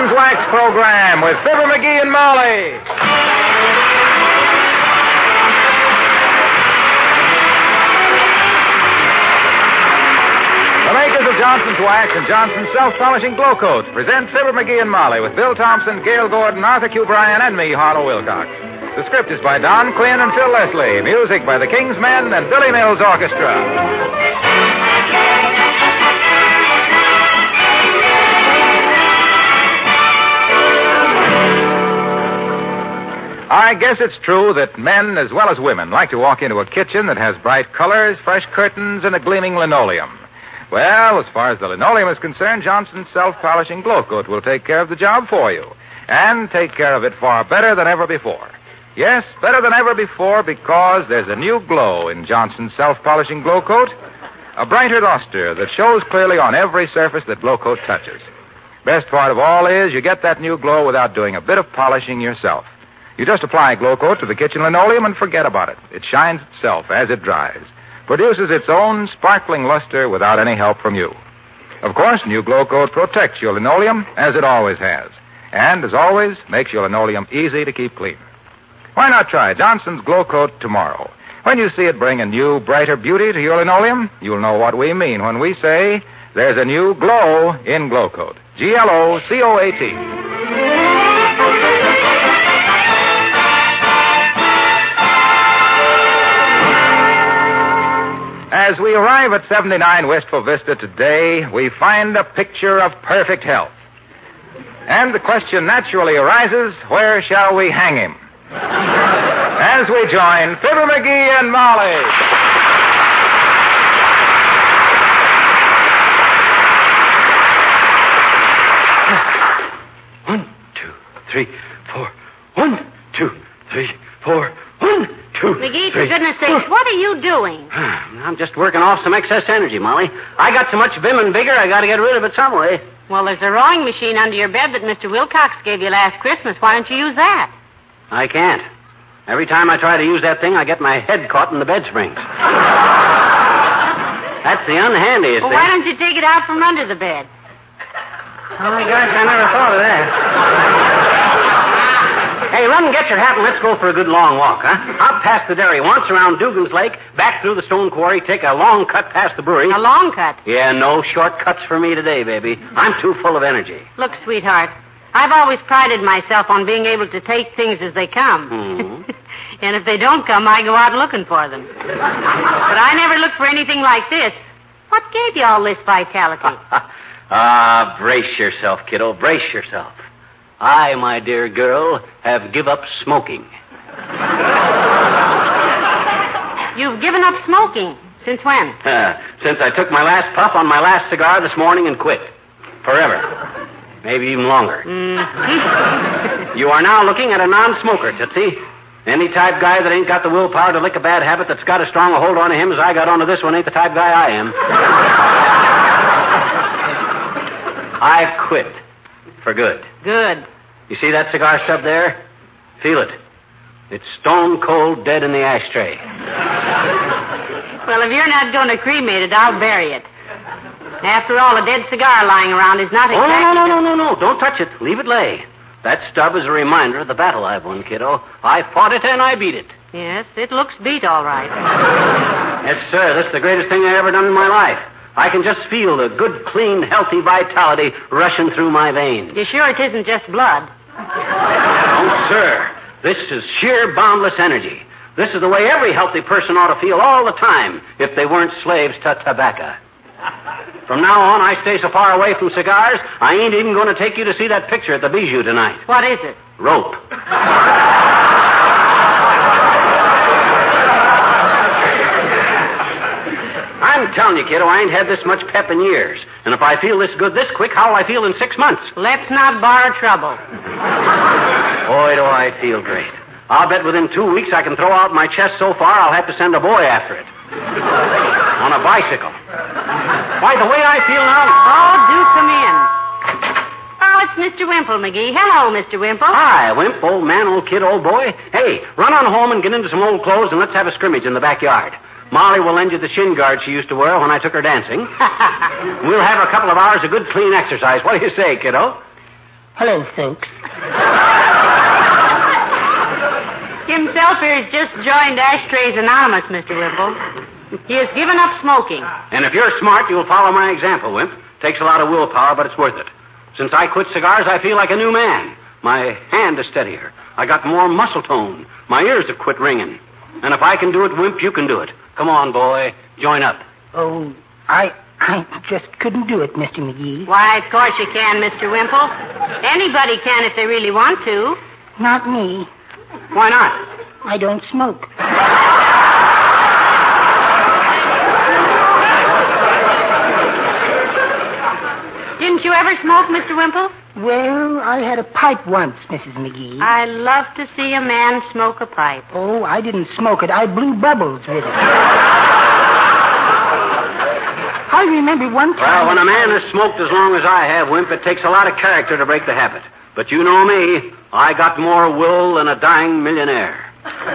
Johnson's Wax Program with Fibber McGee and Molly. The makers of Johnson's Wax and Johnson's Self-Polishing Glow Coat present Fibber McGee and Molly with Bill Thompson, Gail Gordon, Arthur Q. Bryan, and me, Harlow Wilcox. The script is by Don Quinn and Phil Leslie. Music by the King's Men and Billy Mills Orchestra. I guess it's true that men as well as women like to walk into a kitchen that has bright colors, fresh curtains, and a gleaming linoleum. Well, as far as the linoleum is concerned, Johnson's Self-Polishing Glow Coat will take care of the job for you. And take care of it far better than ever before. Yes, better than ever before because there's a new glow in Johnson's Self-Polishing Glow Coat. A brighter luster that shows clearly on every surface that Glow Coat touches. Best part of all is you get that new glow without doing a bit of polishing yourself. You just apply Glow Coat to the kitchen linoleum and forget about it. It shines itself as it dries. Produces its own sparkling luster without any help from you. Of course, new Glow Coat protects your linoleum as it always has. And, as always, makes your linoleum easy to keep clean. Why not try Johnson's Glow Coat tomorrow? When you see it bring a new, brighter beauty to your linoleum, you'll know what we mean when we say there's a new glow in Glow Coat. Glocoat. As we arrive at 79 Wistful Vista today, we find a picture of perfect health. And the question naturally arises, where shall we hang him? As we join Fibber McGee and Molly. One, two, three, four. 1, 2, 3, 4. 1, 2, McGee, for goodness sakes, what are you doing? I'm just working off some excess energy, Molly. I got so much vim and vigor, I got to get rid of it some way. Well, there's a rowing machine under your bed that Mr. Wilcox gave you last Christmas. Why don't you use that? I can't. Every time I try to use that thing, I get my head caught in the bed springs. That's the unhandiest thing. Why don't you take it out from under the bed? Oh, my gosh, I never thought of that. Hey, run and get your hat and let's go for a good long walk, huh? Out past the dairy once, around Dugan's Lake, back through the stone quarry, take a long cut past the brewery. A long cut? Yeah, no shortcuts for me today, baby. I'm too full of energy. Look, sweetheart, I've always prided myself on being able to take things as they come. Mm-hmm. And if they don't come, I go out looking for them. But I never look for anything like this. What gave you all this vitality? Brace yourself, kiddo. Brace yourself. I, my dear girl, have give up smoking. You've given up smoking? Since when? Since I took my last puff on my last cigar this morning and quit. Forever. Maybe even longer. Mm. You are now looking at a non-smoker, Tootsie. Any type guy that ain't got the willpower to lick a bad habit that's got as strong a hold on him as I got onto this one ain't the type guy I am. I've quit. For good. Good. You see that cigar stub there? Feel it. It's stone cold dead in the ashtray. Well, if you're not going to cremate it, I'll bury it. After all, a dead cigar lying around is not exactly... Oh, no. Don't touch it. Leave it lay. That stub is a reminder of the battle I've won, kiddo. I fought it and I beat it. Yes, it looks beat all right. Yes, sir. This is the greatest thing I ever done in my life. I can just feel the good, clean, healthy vitality rushing through my veins. You sure it isn't just blood? Oh, sir. This is sheer boundless energy. This is the way every healthy person ought to feel all the time if they weren't slaves to tobacco. From now on, I stay so far away from cigars, I ain't even going to take you to see that picture at the Bijou tonight. What is it? Rope. I'm telling you, kiddo, I ain't had this much pep in years. And if I feel this good this quick, how'll I feel in 6 months? Let's not borrow trouble. Boy, do I feel great. I'll bet within 2 weeks I can throw out my chest so far I'll have to send a boy after it. On a bicycle. Why, the way I feel now... Oh, do come in. Oh, it's Mr. Wimple, McGee. Hello, Mr. Wimple. Hi, Wimp, old man, old kid, old boy. Hey, run on home and get into some old clothes and let's have a scrimmage in the backyard. Molly will lend you the shin guard she used to wear when I took her dancing. We'll have a couple of hours of good, clean exercise. What do you say, kiddo? Hello, folks. Himself here has just joined Ashtrays Anonymous, Mr. Wimple. He has given up smoking. And if you're smart, you'll follow my example, Wimp. Takes a lot of willpower, but it's worth it. Since I quit cigars, I feel like a new man. My hand is steadier. I got more muscle tone. My ears have quit ringing. And if I can do it, Wimp, you can do it. Come on, boy. Join up. Oh, I just couldn't do it, Mr. McGee. Why, of course you can, Mr. Wimple. Anybody can if they really want to. Not me. Why not? I don't smoke. Didn't you ever smoke, Mr. Wimple? Well, I had a pipe once, Mrs. McGee. I love to see a man smoke a pipe. Oh, I didn't smoke it. I blew bubbles with it. I remember one time... Well, when a man has smoked as long as I have, Wimp, it takes a lot of character to break the habit. But you know me. I got more will than a dying millionaire.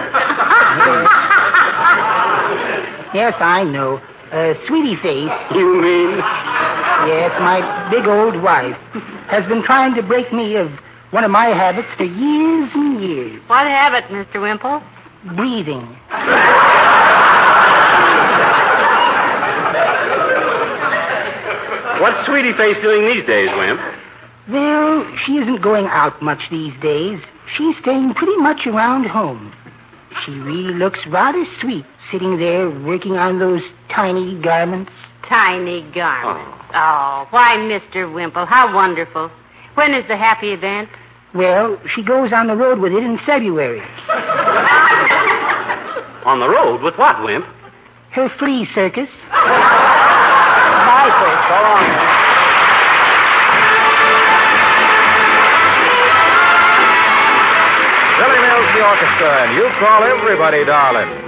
Yes, I know. Sweetie Face. You mean? Yes, my big old wife has been trying to break me of one of my habits for years and years. What habit, Mr. Wimple? Breathing. What's Sweetie Face doing these days, Wimp? Well, she isn't going out much these days. She's staying pretty much around home. She really looks rather sweet sitting there working on those tiny garments. Tiny garments. Oh, why, Mr. Wimple, how wonderful. When is the happy event? Well, she goes on the road with it in February. On the road? With what, Wimp? Her flea circus. Bye, folks. So long. Billy Mills, the orchestra, and you call everybody darling.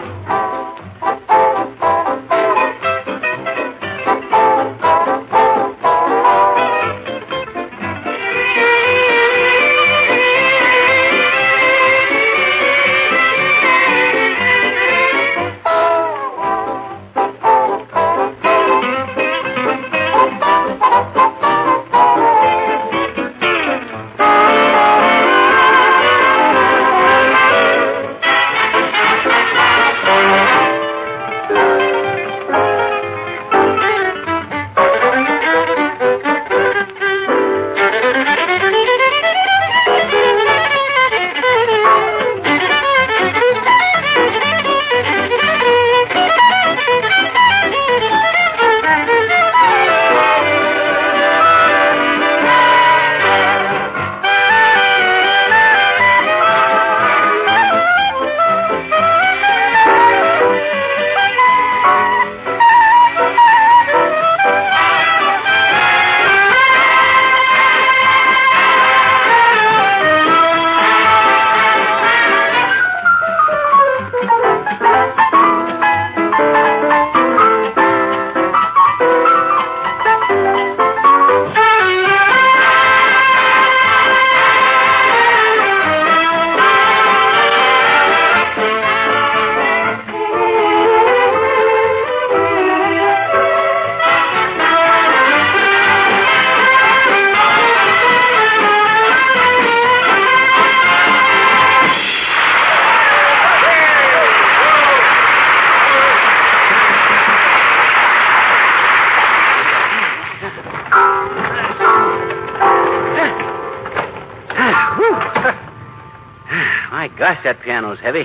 Gosh, that piano's heavy.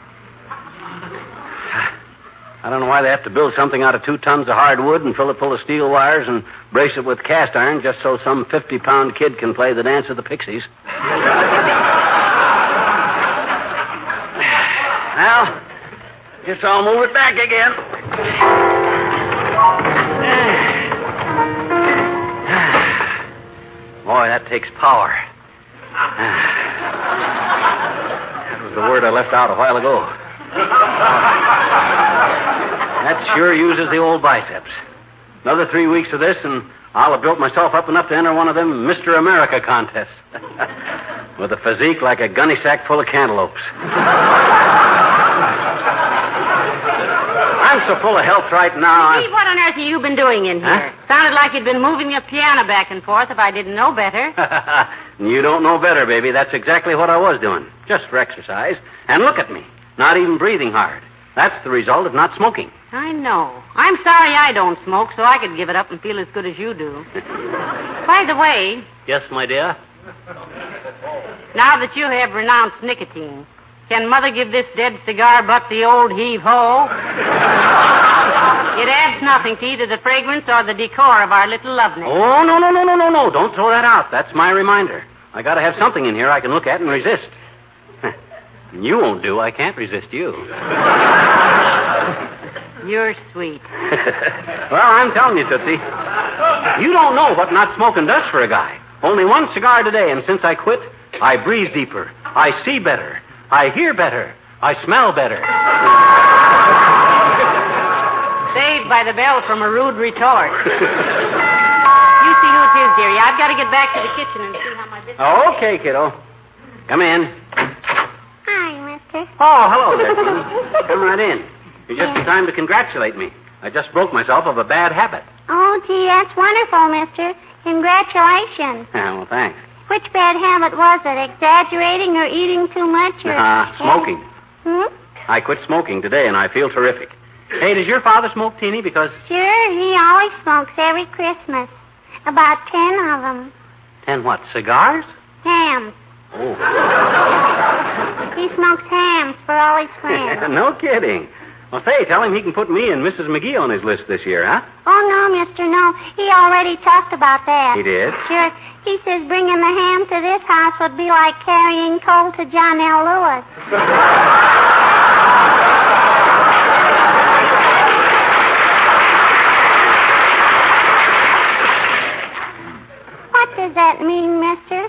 I don't know why they have to build something out of 2 tons of hardwood and fill it full of steel wires and brace it with cast iron just so some 50-pound kid can play the dance of the Pixies. Well, guess I'll move it back again. Boy, that takes power. The word I left out a while ago. That sure uses the old biceps. Another 3 weeks of this, and I'll have built myself up enough to enter one of them Mr. America contests. With a physique like a gunny sack full of cantaloupes. I'm so full of health right now. Steve, what on earth have you been doing in here? Huh? Sounded like you'd been moving your piano back and forth if I didn't know better. You don't know better, baby. That's exactly what I was doing, just for exercise. And look at me, not even breathing hard. That's the result of not smoking. I know. I'm sorry I don't smoke, so I could give it up and feel as good as you do. By the way... Yes, my dear? Now that you have renounced nicotine, can Mother give this dead cigar butt the old heave-ho? It adds nothing to either the fragrance or the decor of our little loveness. Oh, no. Don't throw that out. That's my reminder. I gotta have something in here I can look at and resist. You won't do. I can't resist you. You're sweet. Well, I'm telling you, Tootsie, you don't know what not smoking does for a guy. Only one cigar today, and since I quit, I breathe deeper. I see better. I hear better. I smell better. Saved by the bell from a rude retort. You see who it is, dearie. I've got to get back to the kitchen and see how my business is. Okay, kiddo. Come in. Hi, mister. Oh, hello there, son. Come right in. You're just in time to congratulate me. I just broke myself of a bad habit. Oh, gee, that's wonderful, mister. Congratulations. Well, thanks. Which bad habit was it? Exaggerating or eating too much? Or... Smoking. I quit smoking today, and I feel terrific. Hey, does your father smoke, Teeny? Because... Sure, he always smokes every Christmas. About 10 of them. 10 what, cigars? Hams. Oh. He smokes hams for all his friends. No kidding. Well, say, tell him he can put me and Mrs. McGee on his list this year, huh? Oh, no, mister, no. He already talked about that. He did? Sure. He says bringing the ham to this house would be like carrying coal to John L. Lewis. What does that mean, mister?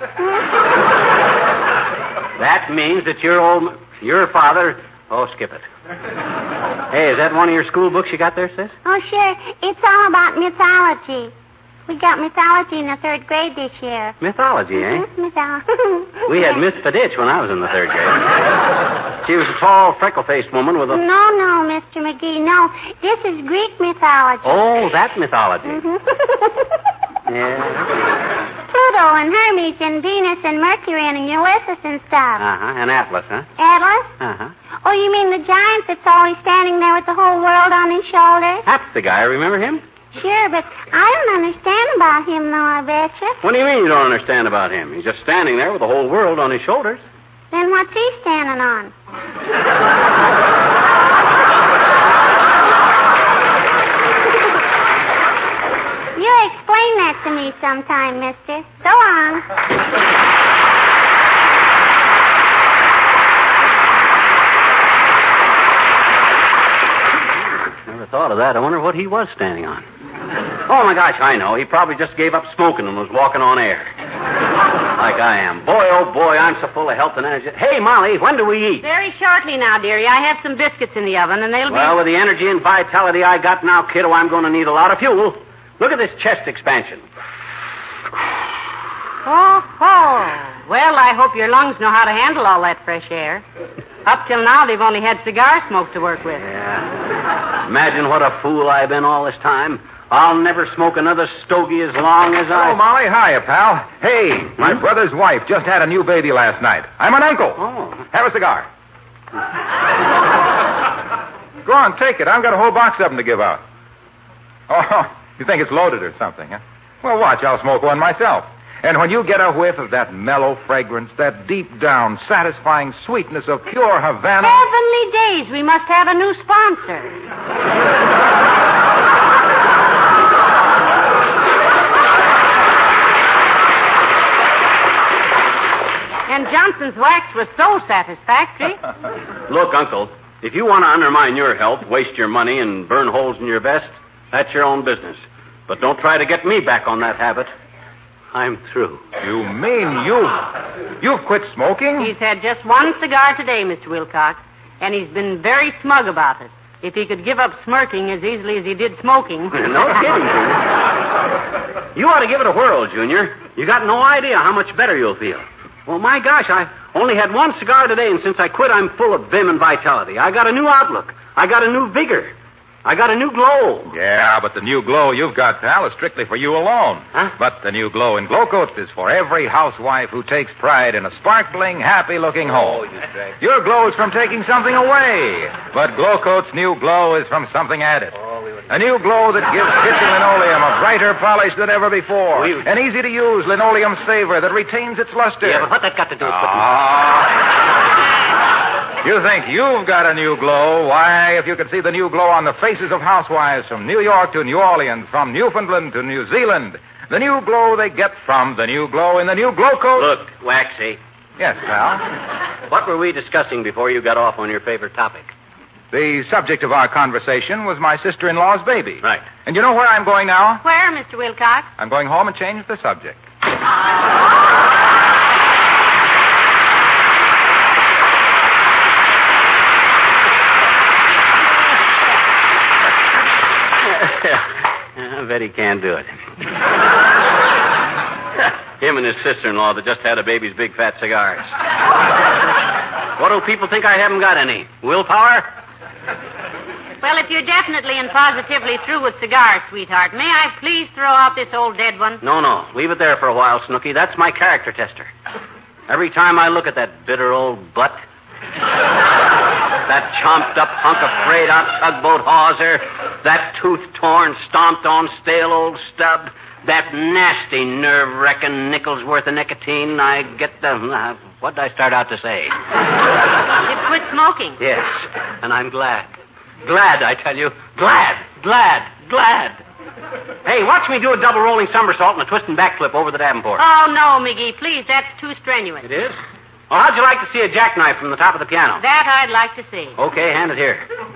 That means that your father... Oh, skip it. Hey, is that one of your school books you got there, sis? Oh, sure. It's all about mythology. We got mythology in the 3rd grade this year. Mythology, eh? Mythology. We had Miss Faditch when I was in the 3rd grade. She was a tall, freckle-faced woman with a... No, Mr. McGee, no. This is Greek mythology. Oh, that mythology. Yeah. Pluto and Hermes and Venus and Mercury and Ulysses and stuff. And Atlas, huh? Atlas? Oh, you mean the giant that's always standing there with the whole world on his shoulders? That's the guy. Remember him? Sure, but I don't understand about him, though, I betcha. What do you mean you don't understand about him? He's just standing there with the whole world on his shoulders. Then what's he standing on? You explain that to me sometime, mister. Go on. Never thought of that. I wonder what he was standing on. Oh, my gosh, I know. He probably just gave up smoking and was walking on air. Like I am. Boy, oh, boy, I'm so full of health and energy. Hey, Molly, when do we eat? Very shortly now, dearie. I have some biscuits in the oven, and they'll be... Well, with the energy and vitality I got now, kiddo, I'm going to need a lot of fuel. Look at this chest expansion. Oh. Well, I hope your lungs know how to handle all that fresh air. Up till now, they've only had cigar smoke to work with. Yeah. Imagine what a fool I've been all this time. I'll never smoke another stogie as long as I... Oh, Molly, hiya, pal. Hey, my brother's wife just had a new baby last night. I'm an uncle. Oh. Have a cigar. Go on, take it. I've got a whole box of them to give out. Oh, you think it's loaded or something, huh? Well, watch, I'll smoke one myself. And when you get a whiff of that mellow fragrance, that deep-down, satisfying sweetness of pure Havana... Heavenly days, we must have a new sponsor. And Johnson's wax was so satisfactory. Look, Uncle, if you want to undermine your health, waste your money, and burn holes in your vest, that's your own business. But don't try to get me back on that habit. I'm through. You mean you've quit smoking? He's had just one cigar today, Mr. Wilcox, and he's been very smug about it. If he could give up smirking as easily as he did smoking. No kidding, Junior. You ought to give it a whirl, Junior. You got no idea how much better you'll feel. Well, my gosh, I only had one cigar today, and since I quit, I'm full of vim and vitality. I got a new outlook. I got a new vigor. I got a new glow. Yeah, but the new glow you've got, pal, is strictly for you alone. Huh? But the new glow in Glow Coats is for every housewife who takes pride in a sparkling, happy-looking home. Your glow is from taking something away, but Glow Coats' new glow is from something added. A new glow that gives kitchen linoleum a brighter polish than ever before. An easy-to-use linoleum saver that retains its luster. Yeah, but what that got to do with You think you've got a new glow? Why, if you could see the new glow on the faces of housewives from New York to New Orleans, from Newfoundland to New Zealand, the new glow they get from the new glow in the new Glow Coat. Look, Waxy. Yes, pal? What were we discussing before you got off on your favorite topic? The subject of our conversation was my sister-in-law's baby. Right. And you know where I'm going now? Where, Mr. Wilcox? I'm going home and change the subject. I bet he can't do it. Him and his sister-in-law that just had a baby's big fat cigars. What do people think I haven't got any? Willpower? Well, if you're definitely and positively through with cigars, sweetheart, may I please throw out this old dead one? No. Leave it there for a while, Snooky. That's my character tester. Every time I look at that bitter old butt, that chomped-up hunk of frayed-out tugboat hawser, that tooth-torn, stomped-on, stale old stub, that nasty, nerve-wrecking nickel's worth of nicotine, I get the... what did I start out to say? You've quit smoking. Yes, and I'm glad. Glad, I tell you. Glad. Hey, watch me do a double rolling somersault and a twisting backflip over the Davenport. Oh, no, McGee, please, that's too strenuous. It is? Well, how'd you like to see a jackknife from the top of the piano? That I'd like to see. Okay, hand it here.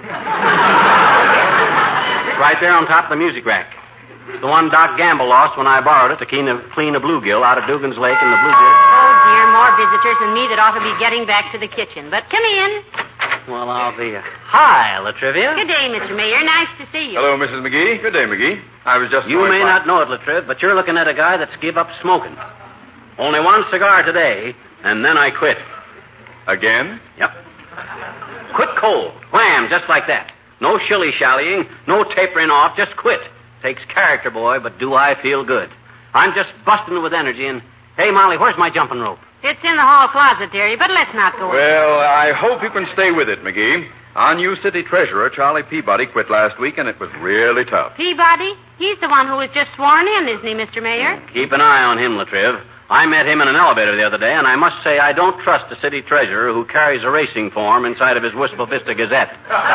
Right there on top of the music rack. It's the one Doc Gamble lost when I borrowed it to clean a bluegill out of Dugan's Lake in the bluegill. Oh, dear, more visitors than me that ought to be getting back to the kitchen. But come in. Well, I'll be... Hi, Latrivia. Good day, Mr. Mayor. Nice to see you. Hello, Mrs. McGee. Good day, McGee. I was just... You may not know it, Latriv, but you're looking at a guy that's give up smoking. Only one cigar today, and then I quit. Again? Yep. Quit cold. Wham, just like that. No shilly-shallying, no tapering off, just quit. Takes character, boy, but do I feel good. I'm just busting with energy, and... Hey, Molly, where's my jumping rope? It's in the hall closet, dearie, but let's not go in. Well, I hope you can stay with it, McGee. Our new city treasurer, Charlie Peabody, quit last week, and it was really tough. Peabody? He's the one who was just sworn in, isn't he, Mr. Mayor? Keep an eye on him, Latriv. I met him in an elevator the other day, and I must say I don't trust a city treasurer who carries a racing form inside of his Wistful Vista Gazette.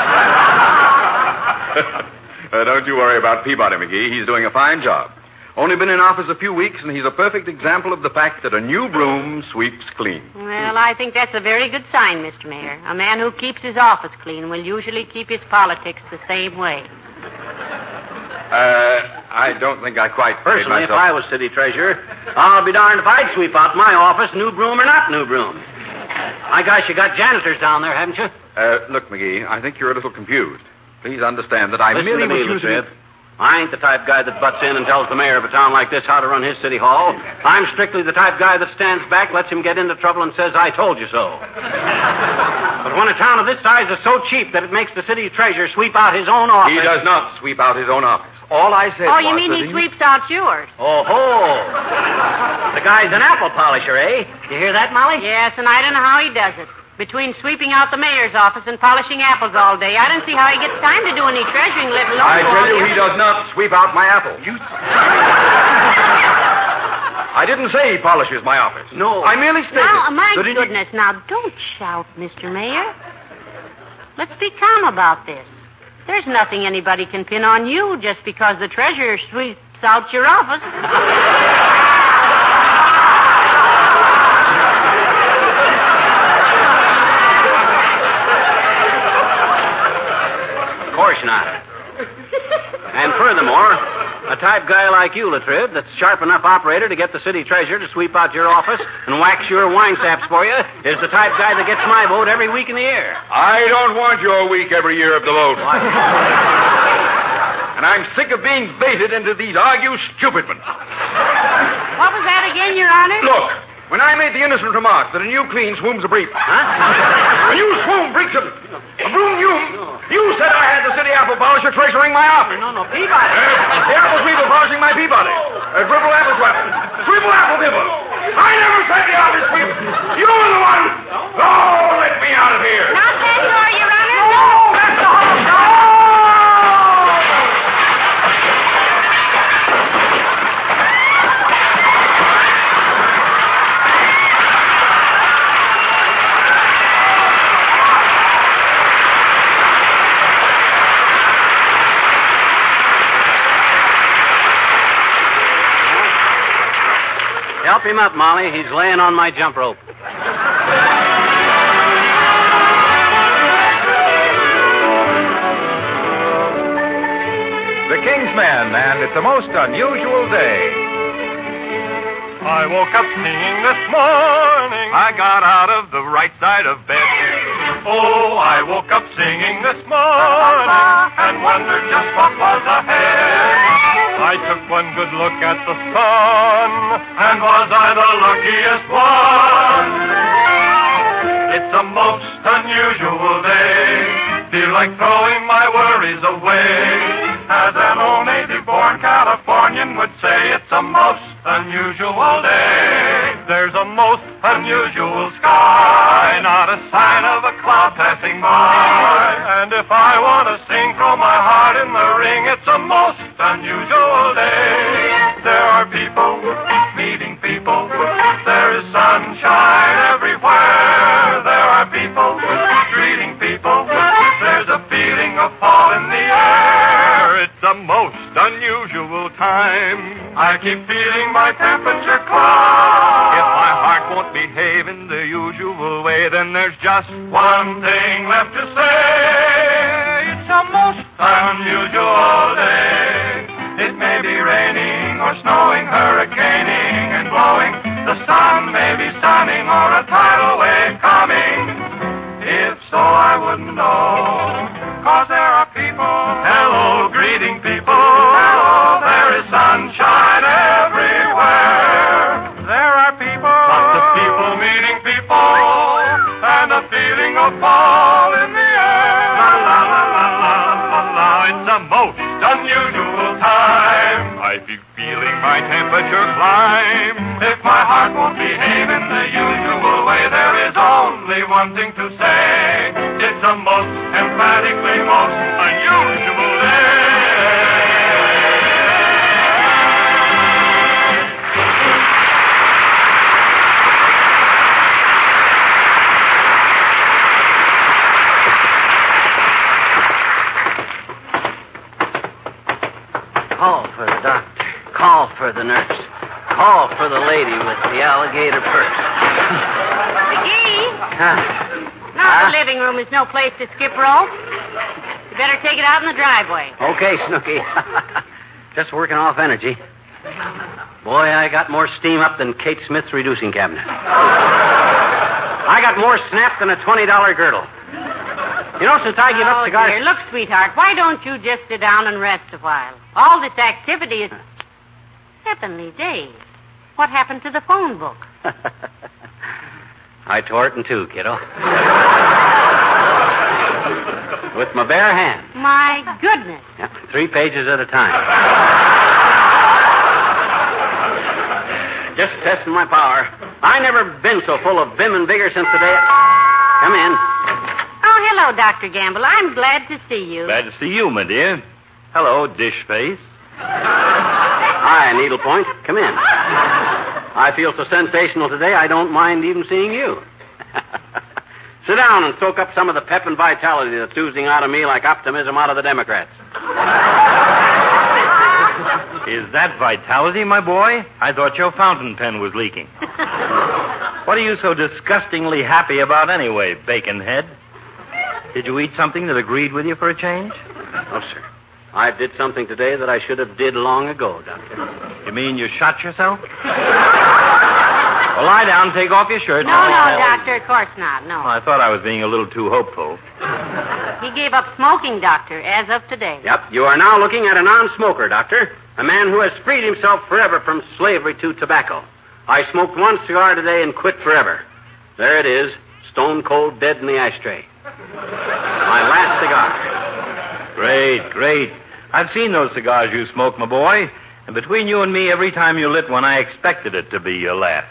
Don't you worry about Peabody, McGee. He's doing a fine job. Only been in office a few weeks, and he's a perfect example of the fact that a new broom sweeps clean. Well, I think that's a very good sign, Mr. Mayor. A man who keeps his office clean will usually keep his politics the same way. I don't think I quite... Personally, if I was city treasurer, I'll be darned if I'd sweep out my office, new broom or not new broom. I guess you got janitors down there, haven't you? Look, McGee, I think you're a little confused. Please understand that I Listen merely to me, was using... Latriv. I ain't the type guy that butts in and tells the mayor of a town like this how to run his city hall. I'm strictly the type guy that stands back, lets him get into trouble, and says, I told you so. But when a town of this size is so cheap that it makes the city treasurer sweep out his own office... He does not sweep out his own office. All I said Oh, you mean he sweeps out yours? Oh-ho. The guy's an apple polisher, eh? You hear that, Molly? Yes, and I don't know how he does it. Between sweeping out the mayor's office and polishing apples all day, I don't see how he gets time to do any treasuring, let alone... I tell you, he does not sweep out my apples. I didn't say he polishes my office. No. I merely stated... Now, my goodness, now, don't shout, Mr. Mayor. Let's be calm about this. There's nothing anybody can pin on you just because the treasurer sweeps out your office. Of course not. And furthermore, a type guy like you, Latriv, that's sharp enough operator to get the city treasurer to sweep out your office and wax your wine saps for you, is the type guy that gets my vote every week in the year. I don't want your week every year of the vote. And I'm sick of being baited into these argue-stupidments. What was that again, Your Honor? Look, when I made the innocent remark that a new clean swoons a brief... Huh? And you swoon, Brigson. Broom, you said I had the city apple polisher treasuring my office. No, Peabody. The apple sweeper polishing my Peabody. Gribble apple sweeper. Sweeper apple dibble. I never said the office sweeper. You were the one. Oh, let me out of here. Not that door, Your Honor. No, that's the house. No! Help him up, Molly. He's laying on my jump rope. The King's Men, and it's a most unusual day. I woke up singing this morning. I got out of the right side of bed. Oh, I woke up singing this morning and wondered just what was ahead. I took one good look at the sun, and was I the luckiest one? It's a most unusual day. Feel like throwing my worries away. As an old native-born Californian would say, it's a most unusual day. There's a most unusual sky, not a sign of a cloud passing by. And if I want to sing, throw my heart in the ring, it's a most unusual day. There are people meeting people. There is sunshine everywhere. There are people greeting people. There's a feeling of fall in the air. It's a most unusual time. I keep feeling my temperature climb. If my heart won't behave in the usual way, then there's just one thing left to say. It's a most unusual day. It may be raining or snowing, hurricaning and blowing. The sun may be sunning or a tidal wave coming. If so, I wouldn't know. 'Cause there are people, hello, greeting people. Hello, there is sunshine everywhere. There are people, lots of people meeting people, and a feeling of fall in the air. La la la la la la la. It's a most unusual time. I be feeling my temperature climb. If my heart won't behave in the usual way, there is only one thing to say. It's a most emphatically most unusual day. Call for the doctor. Call for the nurse. Call for the lady with the alligator purse. McGee! No, the living room is no place to skip rope. You better take it out in the driveway. Okay, Snooky. Just working off energy. Boy, I got more steam up than Kate Smith's reducing cabinet. I got more snap than a $20 girdle. You know, since I give up cigars... Dear. Look, sweetheart, why don't you just sit down and rest a while? All this activity is... Heavenly days. What happened to the phone book? I tore it in two, kiddo. With my bare hands. My goodness. Yep, 3 pages at a time. Just testing my power. I never been so full of vim and vigor since the day... Come in. Oh, hello, Dr. Gamble. I'm glad to see you. Glad to see you, my dear. Hello, dish face. Hi, Needlepoint. Come in. I feel so sensational today, I don't mind even seeing you. Sit down and soak up some of the pep and vitality that's oozing out of me like optimism out of the Democrats. Is that vitality, my boy? I thought your fountain pen was leaking. What are you so disgustingly happy about anyway, bacon head? Did you eat something that agreed with you for a change? No, sir. I did something today that I should have did long ago, Doctor. You mean you shot yourself? Well, lie down, take off your shirt. No, Doctor, of course not, no. Well, I thought I was being a little too hopeful. He gave up smoking, Doctor, as of today. Yep, you are now looking at a non-smoker, Doctor. A man who has freed himself forever from slavery to tobacco. I smoked one cigar today and quit forever. There it is, stone cold dead in the ashtray. My last cigar. Great. I've seen those cigars you smoke, my boy. And between you and me, every time you lit one, I expected it to be your last.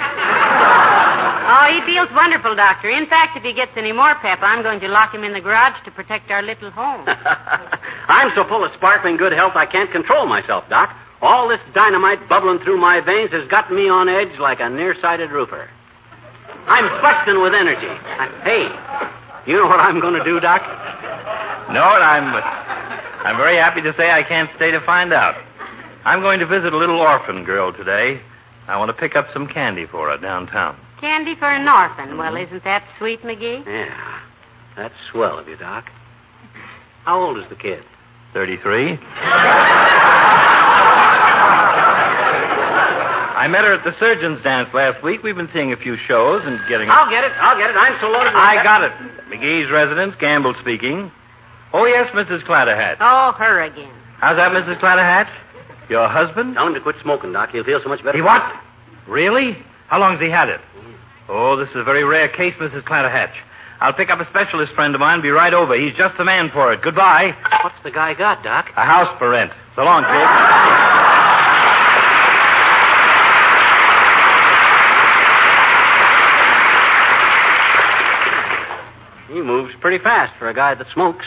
Oh, he feels wonderful, Doctor. In fact, if he gets any more pep, I'm going to lock him in the garage to protect our little home. I'm so full of sparkling good health I can't control myself, Doc. All this dynamite bubbling through my veins has got me on edge like a nearsighted roofer. I'm busting with energy. Hey, you know what I'm going to do, Doc? No, I'm very happy to say I can't stay to find out. I'm going to visit a little orphan girl today. I want to pick up some candy for her downtown. Candy for an orphan. Well, isn't that sweet, McGee? Yeah, that's swell of you, Doc. How old is the kid? 33. I met her at the surgeon's dance last week. We've been seeing a few shows and getting... I'll get it. I'm so loaded. I got it. McGee's residence, Gamble speaking. Oh, yes, Mrs. Clatterhatch. Oh, her again. How's that, Mrs. Clatterhatch? Your husband? Tell him to quit smoking, Doc. He'll feel so much better. He what? Really? How long's he had it? Oh, this is a very rare case, Mrs. Clatterhatch. I'll pick up a specialist friend of mine and be right over. He's just the man for it. Goodbye. What's the guy got, Doc? A house for rent. So long, kid. He moves pretty fast for a guy that smokes.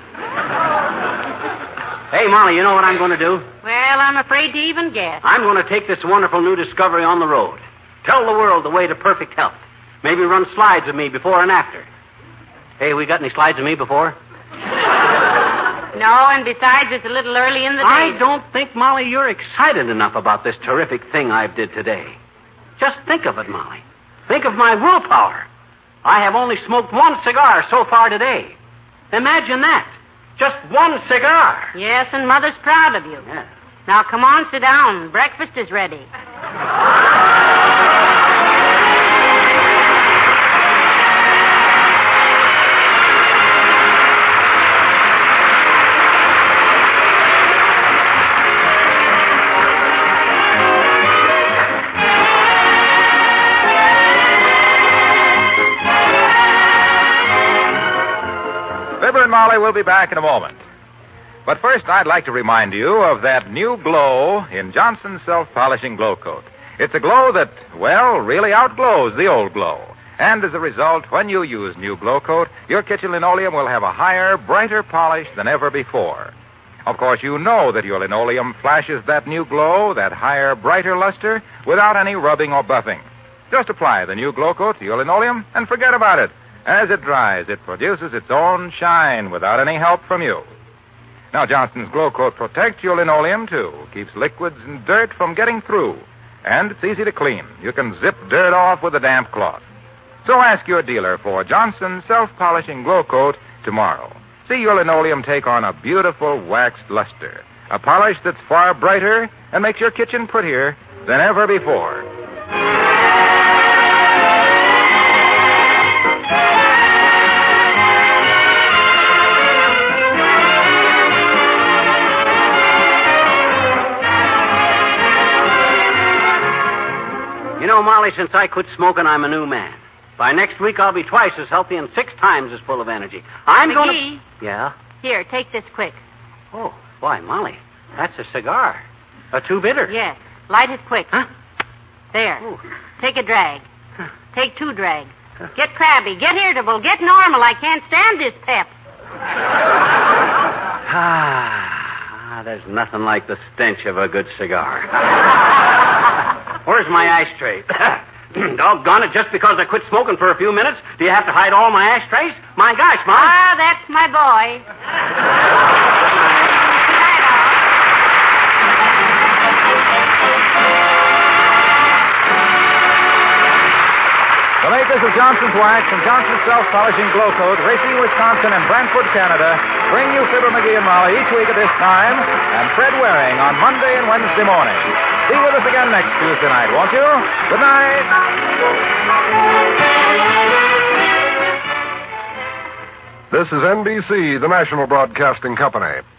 Hey, Molly, you know what I'm going to do? Well, I'm afraid to even guess. I'm going to take this wonderful new discovery on the road. Tell the world the way to perfect health. Maybe run slides of me before and after. Hey, we got any slides of me before? No, and besides, it's a little early in the day. I don't think, Molly, you're excited enough about this terrific thing I did today. Just think of it, Molly. Think of my willpower. I have only smoked one cigar so far today. Imagine that. Just one cigar. Yes, and Mother's proud of you. Yeah. Now, come on, sit down. Breakfast is ready. Fibber and Molly will be back in a moment. But first, I'd like to remind you of that new glow in Johnson's self-polishing glow coat. It's a glow that, well, really outglows the old glow. And as a result, when you use new glow coat, your kitchen linoleum will have a higher, brighter polish than ever before. Of course, you know that your linoleum flashes that new glow, that higher, brighter luster, without any rubbing or buffing. Just apply the new glow coat to your linoleum and forget about it. As it dries, it produces its own shine without any help from you. Now, Johnson's Glow Coat protects your linoleum, too. Keeps liquids and dirt from getting through. And it's easy to clean. You can zip dirt off with a damp cloth. So ask your dealer for Johnson's self-polishing Glow Coat tomorrow. See your linoleum take on a beautiful waxed luster. A polish that's far brighter and makes your kitchen prettier than ever before. You know, Molly, since I quit smoking, I'm a new man. By next week, I'll be twice as healthy and 6 times as full of energy. I'm going to... Yeah? Here, take this quick. Oh, why, Molly, that's a cigar. A two-bitter. Yes. Light it quick. Huh? There. Ooh. Take a drag. Take 2 drags. Get crabby. Get irritable. Get normal. I can't stand this pep. There's nothing like the stench of a good cigar. Where's my ashtray? Doggone it, just because I quit smoking for a few minutes, do you have to hide all my ashtrays? My gosh, Mom. Ah, that's my boy. The makers of Johnson's Wax and Johnson's Self-Polishing Glow Coat, Racine, Wisconsin, and Brantford, Canada, bring you Fibber, McGee, and Molly each week at this time, and Fred Waring on Monday and Wednesday morning. Be with us again next Tuesday night, won't you? Good night. This is NBC, the National Broadcasting Company.